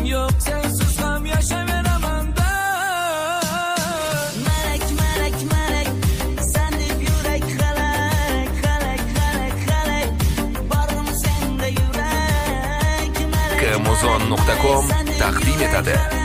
yo'q, sensiz ham yashayveraman da. Malak, malak, malak, sen deb yurak xalak, xalak, xalak, xalak. Bormi senda yurak, malak. Kmuzon.com taqdim etadi.